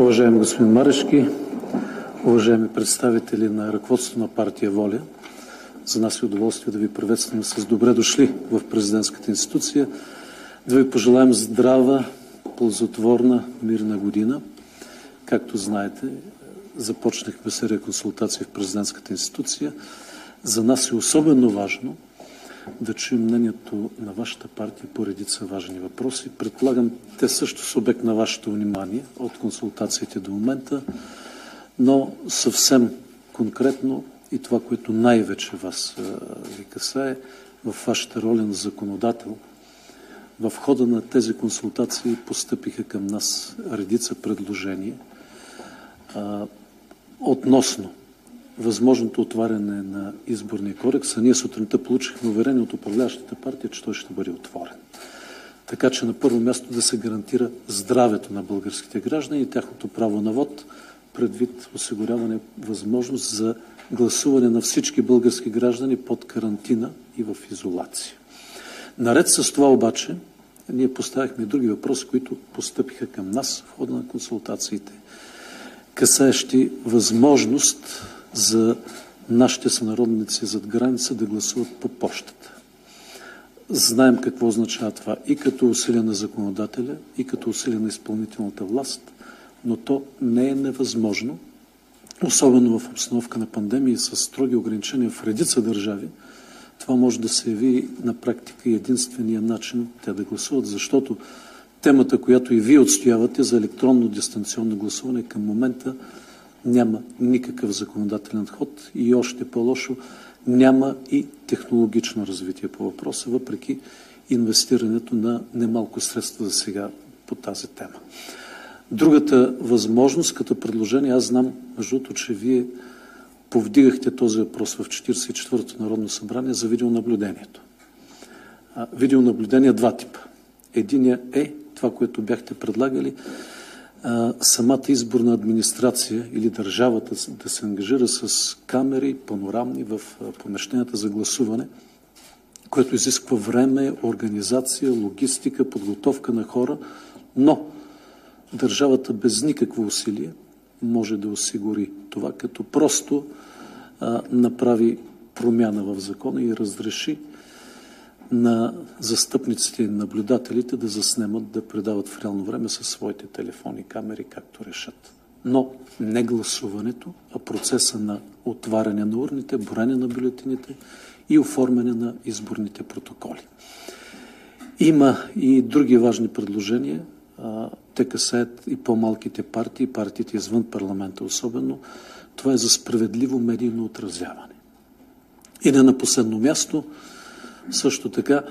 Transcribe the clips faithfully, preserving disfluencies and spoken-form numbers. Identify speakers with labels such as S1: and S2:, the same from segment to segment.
S1: Уважаеми господин Марешки, уважаеми представители на ръководството на партия ВОЛЯ, за нас е удоволствие да ви приветстваме с добре дошли в президентската институция, да ви пожелаем здрава, ползотворна, мирна година. Както знаете, започнахме серия консултации в президентската институция. За нас е особено важно да чуем мнението на вашата партия по редица важни въпроси. Предполагам, те също са обект на вашето внимание от консултациите до момента, но съвсем конкретно и това, което най-вече вас ви касае, в вашата роля на законодател. В хода на тези консултации постъпиха към нас редица предложения а, относно възможното отваряне на изборния кодекс, а ние сутринта получихме уверение от управляващата партия, че той ще бъде отворен. Така че на първо място да се гарантира здравето на българските граждани и тяхното право на вод, предвид осигуряване възможност за гласуване на всички български граждани под карантина и в изолация. Наред с това обаче, ние поставихме други въпроси, които постъпиха към нас в хода на консултациите, касаещи възможност за нашите сънародници зад граница да гласуват по пощата. Знаем какво означава това и като усилие на законодателя, и като усилие на изпълнителната власт, но то не е невъзможно, особено в обстановка на пандемия с строги ограничения в редица държави. Това може да се яви на практика единствения начин те да гласуват, защото темата, която и вие отстоявате за електронно дистанционно гласуване, към момента няма никакъв законодателен ход и още по-лошо няма и технологично развитие по въпроса, въпреки инвестирането на немалко средства за сега по тази тема. Другата възможност като предложение, аз знам, между другото, че вие повдигахте този въпрос в четиридесет и четвъртото Народно събрание за видеонаблюдението. А, видеонаблюдение два типа. Единият е това, което бяхте предлагали, а, самата изборна администрация или държавата да се ангажира с камери панорамни в помещенията за гласуване, което изисква време, организация, логистика, подготовка на хора, но държавата без никакво усилие може да осигури това, като просто а, направи промяна в закона и разреши на застъпниците и наблюдателите да заснемат, да предават в реално време със своите телефони, камери, както решат. Но не гласуването, а процеса на отваряне на урните, броене на бюлетините и оформяне на изборните протоколи. Има и други важни предложения. Те касаят и по-малките партии, партиите извън парламента особено. Това е за справедливо медийно отразяване. И не на последно място, също така,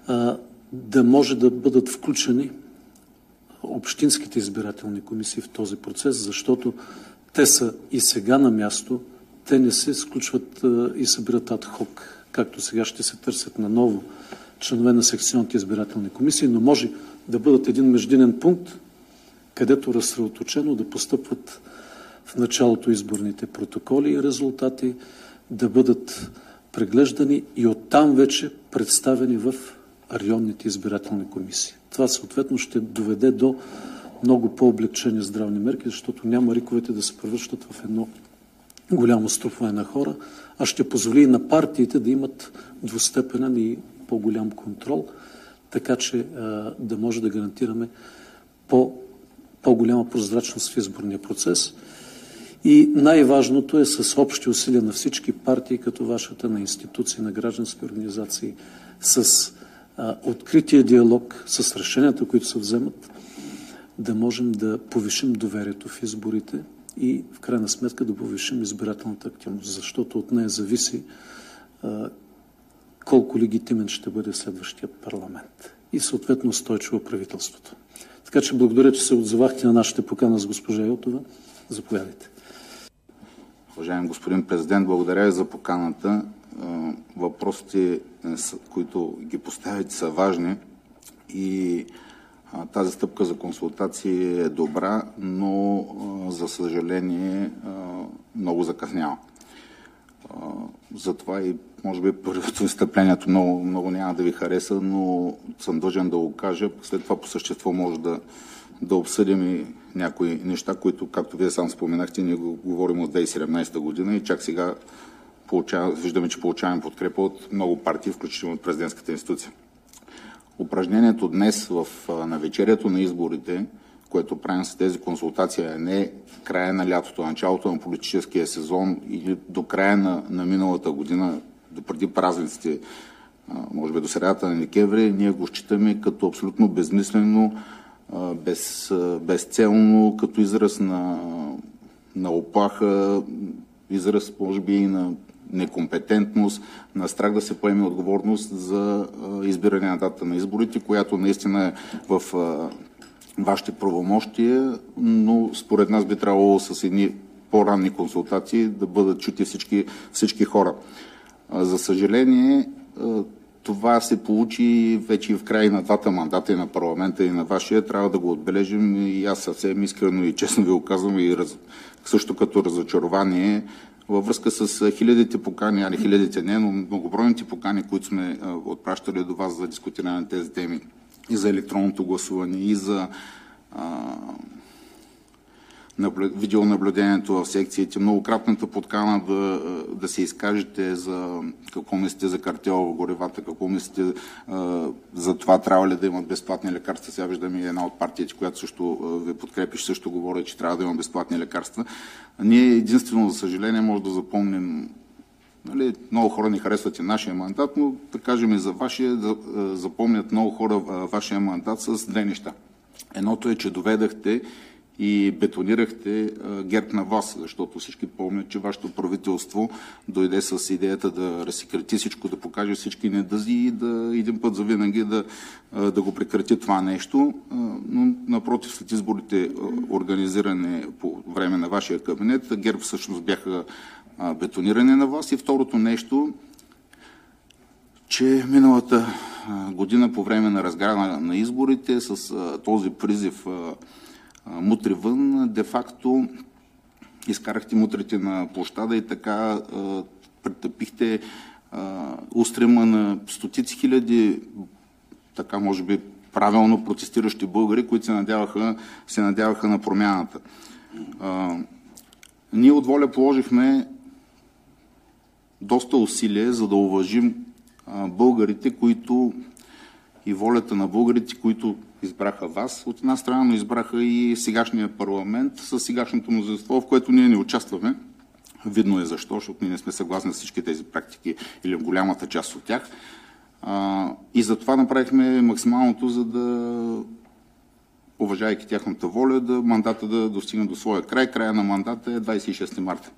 S1: да може да бъдат включени общинските избирателни комисии в този процес, защото те са и сега на място, те не се сключват и събират адхок, както сега ще се търсят на ново членове на секционните избирателни комисии, но може да бъдат един междинен пункт, където разсредоточено да постъпват в началото изборните протоколи и резултати, да бъдат преглеждани и оттам вече представени в районните избирателни комисии. Това съответно ще доведе до много по-облегчени здравни мерки, защото няма риковете да се превръщат в едно голямо струпване на хора, а ще позволи и на партиите да имат двустепенен и по-голям контрол, така че а, да може да гарантираме по, по-голяма прозрачност в изборния процес. И най-важното е с общи усилия на всички партии, като вашата, на институции, на граждански организации, с а, открития диалог, с решенията, които се вземат, да можем да повишим доверието в изборите и в крайна сметка да повишим избирателната активност, защото от нея зависи а, колко легитимен ще бъде следващия парламент и съответно устойчиво правителството. Така че благодаря, че се отзовахте на нашата покана с госпожа Йотова. Заповядайте.
S2: Уважаеми господин президент, благодаря ви за поканата. Въпросите, които ги поставите, са важни и тази стъпка за консултации е добра, но за съжаление много закъснява. Затова и може би първото изстъплението много, много няма да ви хареса, но съм дължен да го кажа. След това по същество може да, да обсъдим и някои неща, които, както вие сам споменахте, ние го говорим от две хиляди и седемнадесета година и чак сега виждаме, че получаваме подкрепа от много партии, включително от президентската институция. Упражнението днес в навечерието на изборите, което правим с тези консултации, е не края на лятото, началото на политическия сезон или до края на, на миналата година, до преди празниците, може би до средата на декември, ние го считаме като абсолютно безмислено, без, безцелно, като израз на, на оплаха, израз може би и на некомпетентност, на страх да се поеме отговорност за избиране на дата на изборите, която наистина е в вашите правомощия, но според нас би трябвало с едни по-ранни консултации да бъдат чути всички, всички хора. За съжаление, това се получи вече и в края на двата мандата, и на парламента, и на вашия. Трябва да го отбележим и аз съвсем искрено и честно ви го казвам, и раз, също като разочарование, във връзка с хилядите покани, али хилядите не, но многобройните покани, които сме отпращали до вас за дискутиране на тези теми, и за електронното гласуване, и за а, наблю... видеонаблюдението в секциите, многократната подкана да, да се изкажете за какво мислите за картела в горевата, какво мислите а, за това трябва ли да имат безплатни лекарства. Сега виждаме една от партиите, която също а, ви подкрепиш, също говори, че трябва да има безплатни лекарства. Ние единствено, за съжаление, може да запомним. Нали, много хора ни харесват и нашия мандат, но да кажем и за вашия, да запомнят много хора вашия мандат с две неща. Едното е, че доведахте и бетонирахте ГЕРБ на вас, защото всички помнят, че вашето правителство дойде с идеята да разсекрати всичко, да покаже всички недъзи и да един път завинаги да, да го прекрати това нещо. Но напротив, след изборите, организиране по време на вашия кабинет, ГЕРБ всъщност бяха бетониране на вас. И второто нещо, че миналата година по време на разгара на изборите с този призив мутри вън, де-факто изкарахте мутрите на площада и така претъпихте устрема на стотици хиляди, така може би правилно протестиращи българи, които се надяваха, се надяваха на промяната. Ние от ВОЛЯ положихме доста усилия, за да уважим българите, които и волята на българите, които избраха вас от една страна, но избраха и сегашния парламент с сегашното мнозинство, в което ние не участваме. Видно е защо, защото ние не сме съгласни с всички тези практики или в голямата част от тях. И затова направихме максималното, за да, уважайки тяхната воля, да мандата да достигне до своя край. Края на мандата е двадесет и шести марта.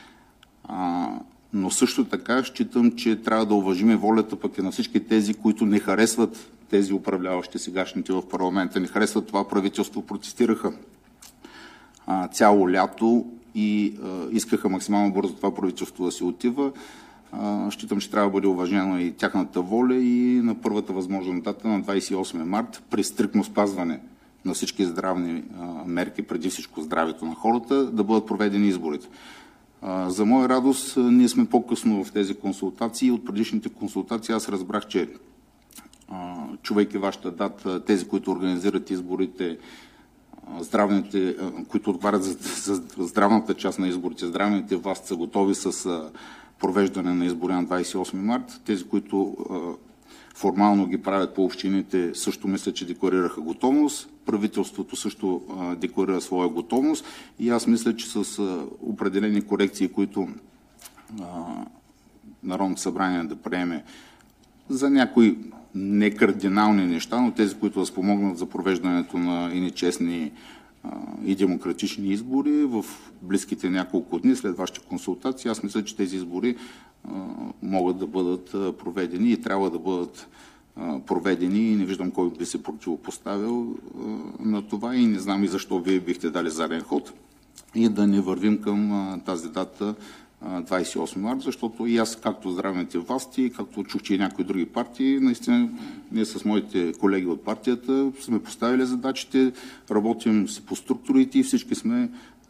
S2: Но също така считам, че трябва да уважим волята пък и на всички тези, които не харесват тези управляващи сегашните в парламента, не харесват това правителство, протестираха а, цяло лято и а, искаха максимално бързо това правителство да се отива. А, считам, че трябва да бъде уважена и тяхната воля и на първата възможна дата на двадесет и осми март, при стриктно спазване на всички здравни а, мерки, преди всичко здравето на хората, да бъдат проведени изборите. За моя радост, ние сме по-късно в тези консултации. От предишните консултации аз разбрах, че чувайки вашата дата, тези, които организират изборите, здравните, които отговарят за, за здравната част на изборите, здравните власти са готови с провеждане на избори на двадесет и осми март. Тези, които формално ги правят по общините, също мисля, че декларираха готовност. Правителството също а, декларира своя готовност и аз мисля, че с а, определени корекции, които а, Народното събрание да приеме за някои некардинални неща, но тези, които да спомогнат за провеждането на ини честни а, и демократични избори в близките няколко дни след вашите консултации, аз мисля, че тези избори а, могат да бъдат проведени и трябва да бъдат проведени и не виждам кой би се противопоставил на това и не знам и защо вие бихте дали заден ход и да не вървим към тази дата двадесет и осми март, защото и аз, както здравните власти, както чух, че и някои други партии, наистина ние с моите колеги от партията сме поставили задачите, работим си по структурите и всички сме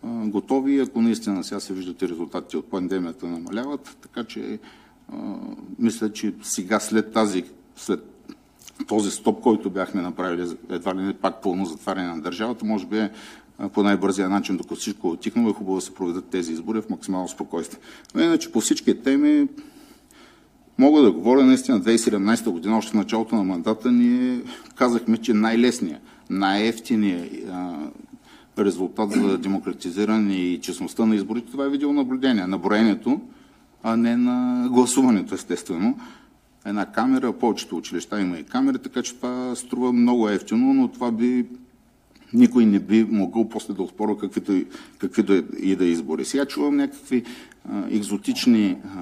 S2: готови, ако наистина сега се виждате резултатите от пандемията намаляват. Така че мисля, че сега след тази, след този стоп, който бяхме направили, едва ли не пак пълно затваряне на държавата, може би по най-бързия начин, докато всичко отихнало, е хубаво да се проведат тези избори в максимално спокойствие. Но иначе по всички теми мога да говоря наистина. две хиляди и седемнадесета година, още в началото на мандата, ние казахме, че най-лесният, най-ефтиният резултат за демократизиране и честността на изборите, това е видеонаблюдение на броенето, а не на гласуването, естествено. Една камера, повечето училища има и камери, така че това струва много ефтино, но това би никой не би могъл после да оспорва каквито, каквито и да избори. Сега чувам някакви а, екзотични а,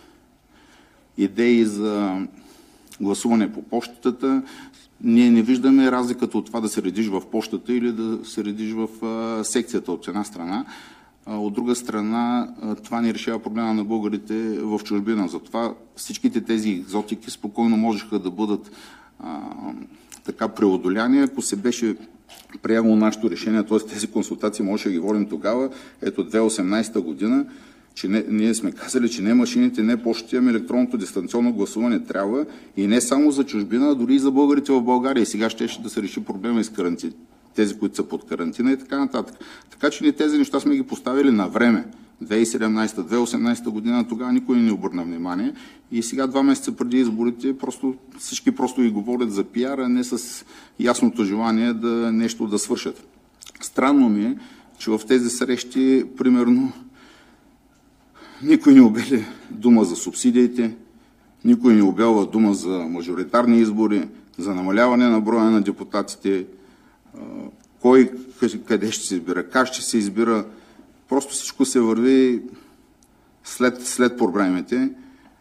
S2: идеи за гласуване по почтата. Ние не виждаме разликата от това да се редиш в почтата или да се редиш в а, секцията от една страна. А, от друга страна, а, това не решава проблема на българите в чужбина. Затова всичките тези екзотики спокойно можеха да бъдат а, така преодоляни, ако се беше приемало нашето решение, т.е. тези консултации можеше да ги водим тогава, ето две хиляди и осемнадесета година, че не, ние сме казали, че не машините, не почтите, ами електронното дистанционно гласуване трябва и не само за чужбина, а дори и за българите в България. И сега ще, ще да се реши проблема и с карантина, тези, които са под карантина и така нататък. Така че ние тези неща сме ги поставили на време. две хиляди и седемнадесета, две хиляди и осемнадесета година, тогава никой не обърна внимание. И сега, два месеца преди изборите, просто, всички просто ги говорят за пиар, а не с ясното желание да нещо да свършат. Странно ми е, че в тези срещи, примерно, никой не обели дума за субсидиите, никой не обелва дума за мажоритарни избори, за намаляване на броя на депутатите, кой къде ще се избира, как ще се избира. Просто всичко се върви след, след проблемите.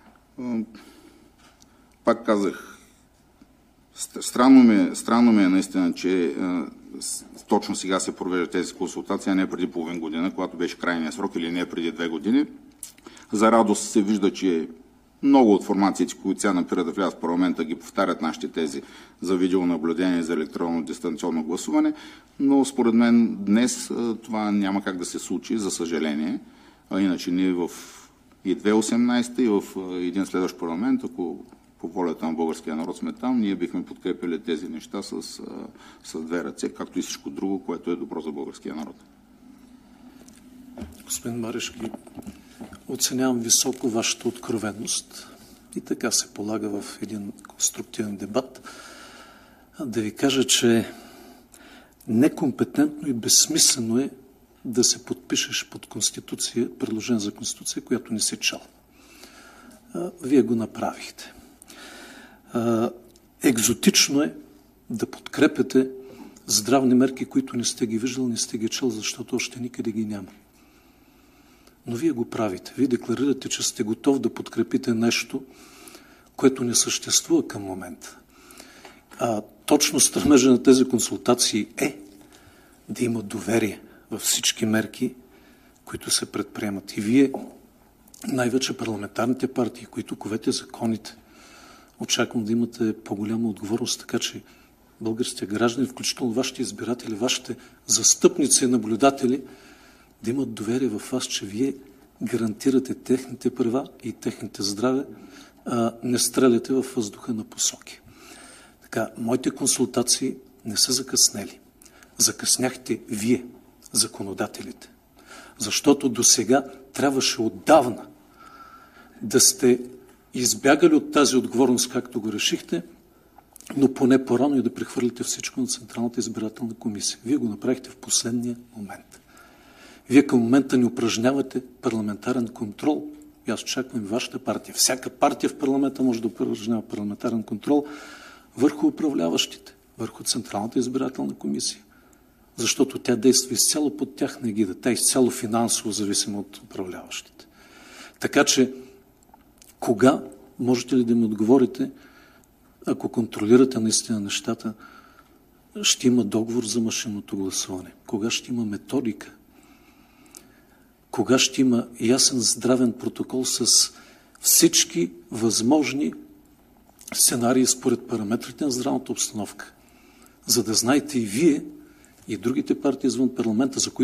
S2: Пак казах, странно ми е, странно ми е наистина, че точно сега се провеждат тези консултации, а не преди половин година, когато беше крайния срок, или не преди две години. За радост се вижда, че много от формациите, които сега напират да влязат в парламента, ги повтарят нашите тези за видеонаблюдение, за електронно дистанционно гласуване, но според мен днес това няма как да се случи, за съжаление. А иначе ние в и две хиляди и осемнадесета и в един следващ парламент, ако по волята на българския народ сме там, ние бихме подкрепили тези неща с, с две ръце, както и всичко друго, което е добро за българския народ.
S1: Господин Марешки, оценявам високо вашата откровеност и така се полага в един конструктивен дебат. Да ви кажа, че некомпетентно и безсмислено е да се подпишеш под конституция, предложение за конституция, която не се чал. Вие го направихте. Екзотично е да подкрепяте здравни мерки, които не сте ги виждал, не сте ги чел, защото още никъде ги няма. Но вие го правите. Вие декларирате, че сте готов да подкрепите нещо, което не съществува към момента. А точно стремежа на тези консултации е да има доверие във всички мерки, които се предприемат. И вие, най-вече парламентарните партии, които ковете законите, очаквам да имате по-голяма отговорност, така че българските граждани, включително вашите избиратели, вашите застъпници и наблюдатели, да имат доверие в вас, че вие гарантирате техните права и техните здраве, а не стреляте във въздуха на посоки. Така, моите консултации не са закъснели. Закъсняхте вие, законодателите. Защото до сега трябваше отдавна да сте избягали от тази отговорност, както го решихте, но поне по-рано и да прехвърлите всичко на Централната избирателна комисия. Вие го направихте в последния момент. Вие към момента не упражнявате парламентарен контрол. И аз очаквам вашата партия. Всяка партия в парламента може да упражнява парламентарен контрол върху управляващите, върху Централната избирателна комисия. Защото тя действа изцяло под тяхна егида. Тя е изцяло финансово зависима от управляващите. Така че, кога можете ли да ми отговорите, ако контролирате наистина нещата, ще има договор за машинното гласуване? Кога ще има методика? Кога ще има ясен здравен протокол с всички възможни сценарии според параметрите на здравната обстановка? За да знаете и вие, и другите партии извън парламента, за които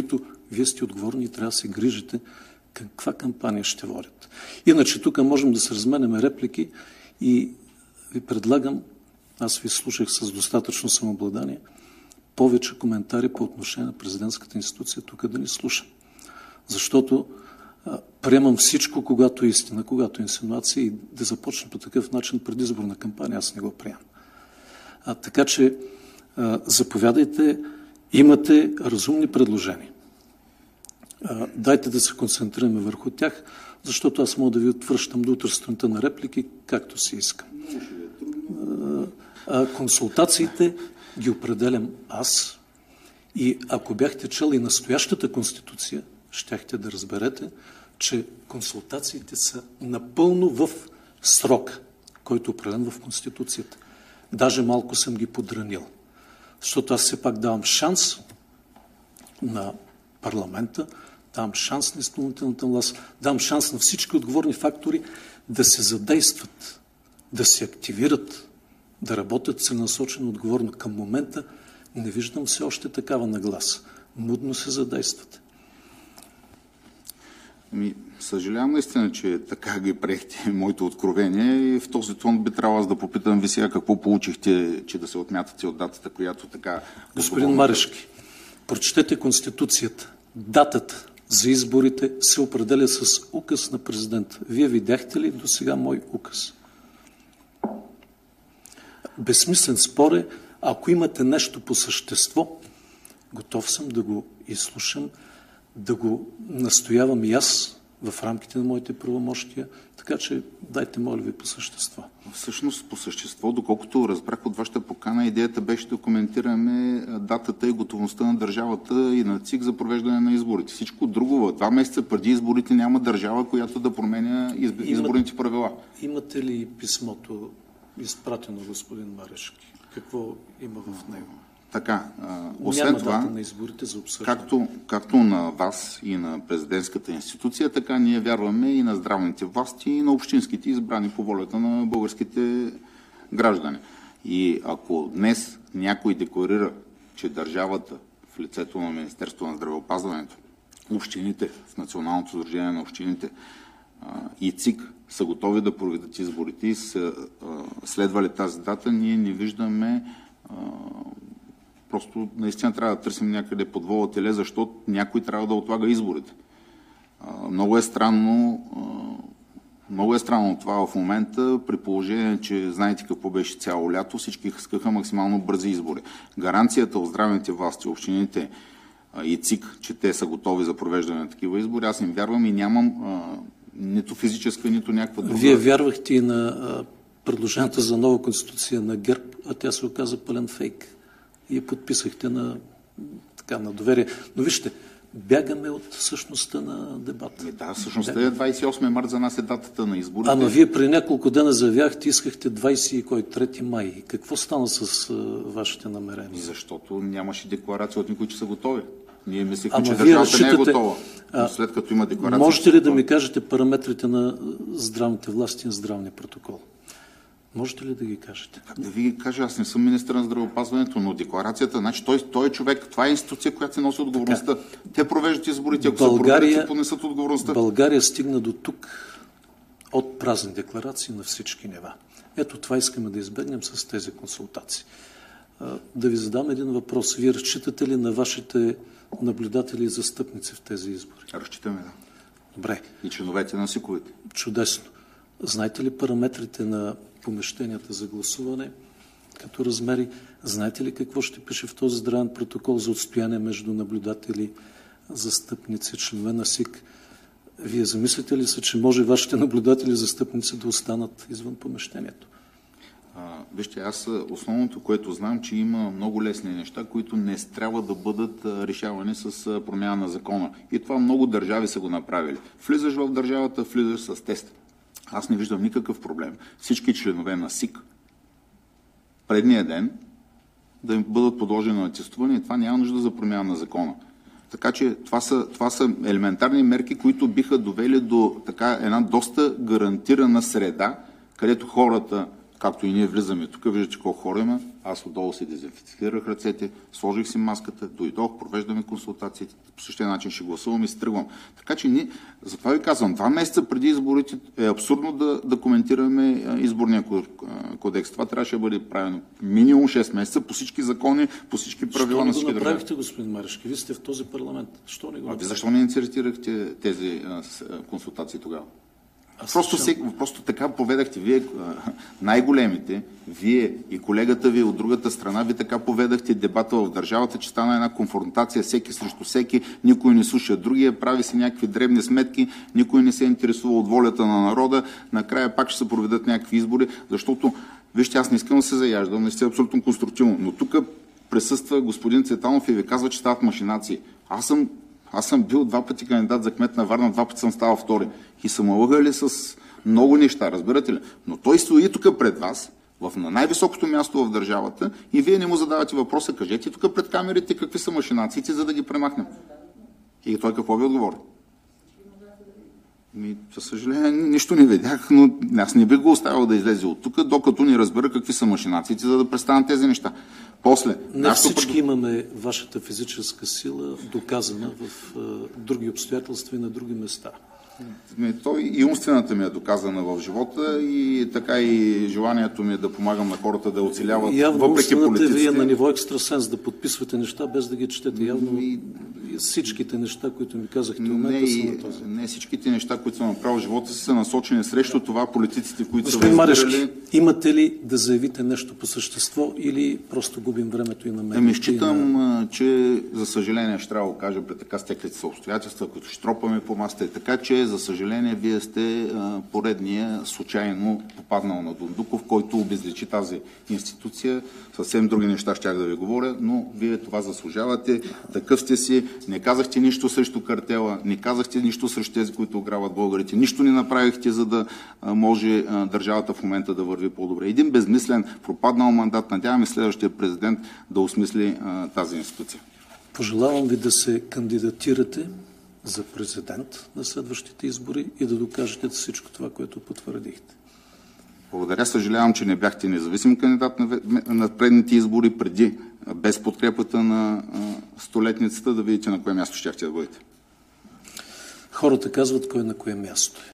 S1: Вие сте отговорни и трябва да се грижите каква кампания ще водят. Иначе тук можем да се разменяме реплики и ви предлагам, аз ви слушах с достатъчно самообладание, повече коментари по отношение на президентската институция тук да ни слушам. Защото а, приемам всичко, когато е истина, когато е инсинуация и да започне по такъв начин предизборна кампания, аз не го приемам. А, така че а, заповядайте, имате разумни предложения. А, дайте да се концентрираме върху тях, защото аз мога да ви отвръщам до утре сутринта на реплики, както си искам. А, а, консултациите ги определям аз и ако бяхте чели настоящата конституция, щяхте да разберете, че консултациите са напълно в срок, който е определен в конституцията. Даже малко съм ги подранил. Защото аз все пак давам шанс на парламента, давам шанс на изпълнителната власт, давам шанс на всички отговорни фактори да се задействат, да се активират, да работят целенасочено, отговорно. Към момента не виждам все още такава нагласа. Мудно се задействате.
S2: Ми, съжалявам наистина, че така ги приехте моите откровения и в този тон би трябвало аз да попитам ви сега какво получихте, че да се отмятате от датата, която така...
S1: Господин Марешки, прочетете Конституцията. Датата за изборите се определя с указ на президента. Вие видяхте ли до сега мой указ? Безсмислен спор е, ако имате нещо по същество, готов съм да го изслушам, да го настоявам и аз в рамките на моите правомощия, така че дайте, моля ви, по същество.
S2: Всъщност, по същество, доколкото разбрах от вашата покана, идеята беше да коментираме датата и готовността на държавата и на ЦИК за провеждане на изборите. Всичко друго, два месеца преди изборите няма държава, която да променя изб... изборните правила.
S1: Имате ли писмото изпратено, господин Марешки? Какво има в него?
S2: Така, освен
S1: Няма
S2: това,
S1: дата на изборите за обсъждане.
S2: както, както на вас и на президентската институция, така ние вярваме и на здравните власти, и на общинските, избрани по волята на българските граждани. И ако днес някой декларира, че държавата в лицето на Министерството на здравеопазването, общините, в Националното сдружение на общините и ЦИК са готови да проведат изборите и са следвали тази дата, ние не виждаме. Просто наистина трябва да търсим някъде под вола теле, защото някой трябва да отлага изборите. Много е странно, много е странно това в момента, при положение, че знаете какво беше цяло лято, всички искаха максимално бързи избори. Гаранцията от здравните власти, общините и ЦИК, че те са готови за провеждане на такива избори, аз им вярвам и нямам нито физическа, нито някаква друга.
S1: Вие вярвахте и на предложението за нова конституция на ГЕРБ, а тя се оказа пълен фейк. И я подписахте на, така, на доверие. Но вижте, бягаме от същността на дебата.
S2: Е, да, всъщност е двадесет и осми март за нас е датата на изборите.
S1: Ама вие при няколко дена заявяхте, искахте двадесет и трети май. Какво стана с а, вашите намерения?
S2: Защото нямаше декларация от никой, че са готови. Ние мислихме, че
S1: вие
S2: държавата
S1: разчитате...
S2: не е готова. Но след като има декларация...
S1: Можете ли да ми кажете параметрите на здравните власти и на здравния протокол? Можете ли да ги кажете?
S2: Как да ви ги кажа, аз не съм министър на здравеопазването, но декларацията, значи той, той е човек, това е институция, която се носи отговорността. Така. Те провеждат изборите, ако
S1: България,
S2: се проведат, понесат отговорността.
S1: България стигна до тук от празни декларации на всички нива. Ето това искаме да избегнем с тези консултации. Да ви задам един въпрос. Вие разчитате ли на вашите наблюдатели и застъпници в тези избори?
S2: Разчитаме, да.
S1: Добре.
S2: И членовете на СИКовете.
S1: Чудесно. Знаете ли параметрите на помещенията за гласуване като размери? Знаете ли какво ще пише в този здравен протокол за отстояние между наблюдатели, застъпници, членове на СИК? Вие замислите ли се, че може вашите наблюдатели и застъпници да останат извън помещението?
S2: А, вижте, аз основното, което знам, че има много лесни неща, които не трябва да бъдат решавани с промяна на закона. И това много държави са го направили. Влизаш в държавата, влизаш с тест. Аз не виждам никакъв проблем. Всички членове на СИК предния ден да им бъдат подложени на тестуване и това няма нужда за промяна на закона. Така че това са, това са елементарни мерки, които биха довели до така една доста гарантирана среда, където хората, както и ние влизаме тук, виждате колко хора има. Аз отдолу си дезинфицирах ръцете, сложих си маската, дойдох, провеждаме консултациите, по същия начин ще гласувам и се тръгвам. Така че ние, затова ви казвам, два месеца преди изборите е абсурдно да, да коментираме изборния кодекс. Това трябваше да бъде правено минимум шест месеца по всички закони, по всички правила на всички
S1: държави. Защо не го направихте,
S2: държави.
S1: господин Марешки? Вие сте в този парламент. Защо не го
S2: А ви защо не инициирахте тези а, с, а, консултации тогава? Просто, се, просто така поведахте. Вие, най-големите, вие и колегата ви от другата страна, ви така поведахте дебата в държавата, че стана една конфронтация всеки срещу всеки, никой не слуша другия, прави си някакви дребни сметки, никой не се интересува от волята на народа, накрая пак ще се проведат някакви избори, защото, вижте, аз не искам да се заяждам, не сте абсолютно конструктивно, но тук присъства господин Цветанов и ви казва, че стават машинации. Аз съм Аз съм бил два пъти кандидат за кмет на Варна, два пъти съм ставал втори. И съм лъгали с много неща, разбирате ли? Но той стои тук пред вас, в, на най-високото място в държавата, и вие не му задавате въпроса, кажете тук пред камерите какви са машинациите, за да ги премахнем. И той какво ви отговори? Ми, за съжаление, нищо не видях, но аз не бих го оставил да излезе от тук, докато не разбера какви са машинациите, за да престанат тези неща. После,
S1: не всички пред... имаме вашата физическа сила доказана в а, други обстоятелства и на други места.
S2: Той и умствената ми е доказана в живота, и така и желанието ми е да помагам на хората да оцеляват,
S1: явно
S2: въпреки политиците.
S1: Вие на ниво екстрасенс да подписвате неща, без да ги четете. Явно и... всичките неща, които ми казахте в момента,
S2: не,
S1: са на този.
S2: Не всичките неща, които съм направил в живота си, са насочени срещу това политиците, които
S1: Господин
S2: са
S1: Марешки,
S2: възбирали...
S1: имате ли да заявите нещо по същество или просто губим времето и на мен?
S2: Ами считам, на... че за съжаление ще трябва да го кажа при така стеклите са обстоятелства, които ще тропаме по масата и така, че за съжаление вие сте а, поредния случайно попаднал на Дондуков, който обезличи тази институция. Съвсем други неща щях да ви говоря, но вие това заслужавате. Такъв сте си. Не казахте нищо срещу картела, не казахте нищо срещу тези, които ограбват българите. Нищо не направихте, за да а, може а, държавата в момента да върви по-добре. Един безмислен, пропаднал мандат. Надяваме следващия президент да осмисли а, тази институция.
S1: Пожелавам ви да се кандидатирате за президент на следващите избори и да докажете всичко това, което потвърдихте.
S2: Благодаря. Съжалявам, че не бяхте независим кандидат на, на предните избори преди, без подкрепата на а, столетницата, да видите на кое място щяхте да бъдете.
S1: Хората казват кой на кое място е.